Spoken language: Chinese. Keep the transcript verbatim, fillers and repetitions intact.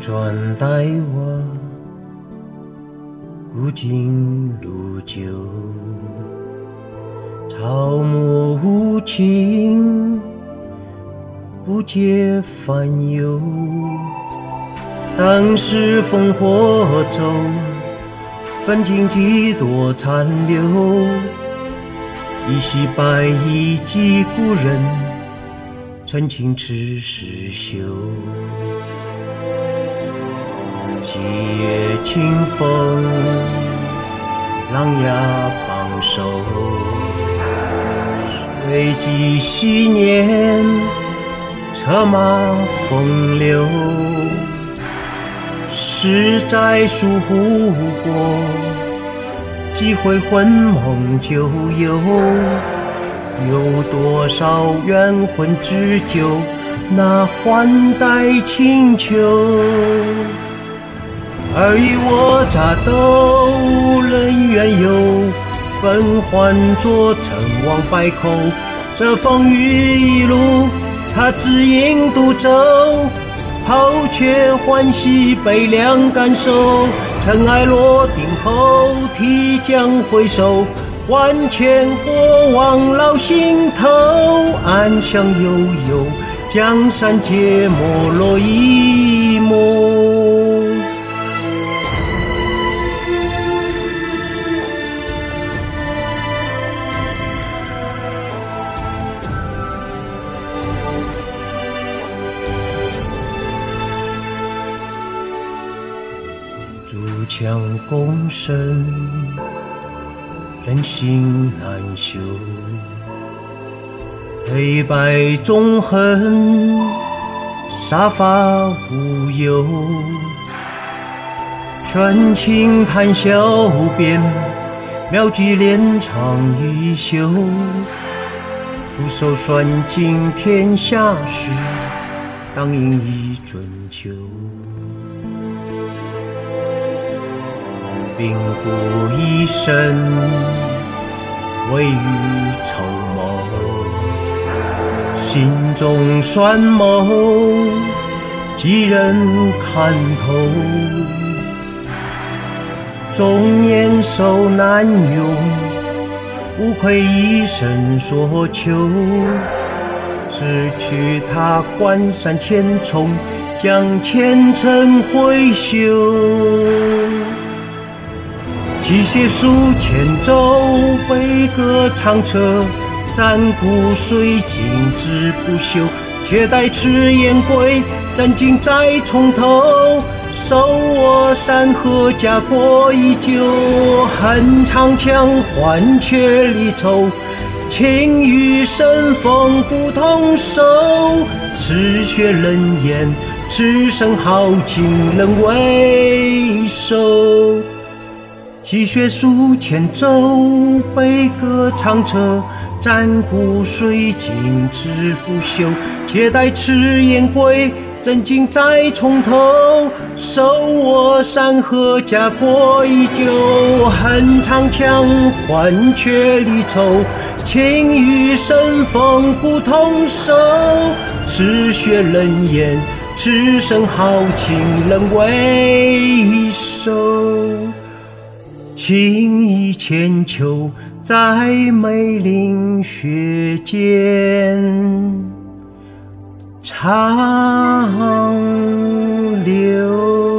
转待我，古今如旧。草木无情，不解烦忧。当时烽火中，焚尽几多残留。依稀白衣几故人，陈情痴时休。几月清风，狼牙榜首。随即昔年，策马风流。十载疏忽过，几回魂梦旧游。有多少冤魂织就那换代清秋？尔虞我诈斗，人怨尤，本换作成王败寇。这风雨一路，他只应独舟。抛却欢喜悲凉感受，尘埃落定后，提将回首，万千过往烙心头。暗香悠悠，江山皆没落一抹。筑墙共生，人心难修。黑白纵横，杀伐无忧。权倾谈笑边，妙计连场一宿。俯首算尽天下事，当应一樽酒。病故一生，未雨绸缪。心中算谋，几人看透。终年寿难永，无愧一生所求。只取他关山千重，将前尘挥袖。泣血书千舟，悲歌长彻，战鼓虽尽志不休。且待赤焰归，战尽再从头。手握山河家国依旧，恨长枪换却离愁。情与生风不同手，赤血冷眼，赤身豪情能为首。泣血书千舟，悲歌长彻，战鼓虽尽志不休。且待赤焰归，真经再从头。手握山河家国依旧，恨长枪换却离愁。情与生风不同手，赤血冷眼，赤身豪情能为首。情义千秋，在梅林雪间长流。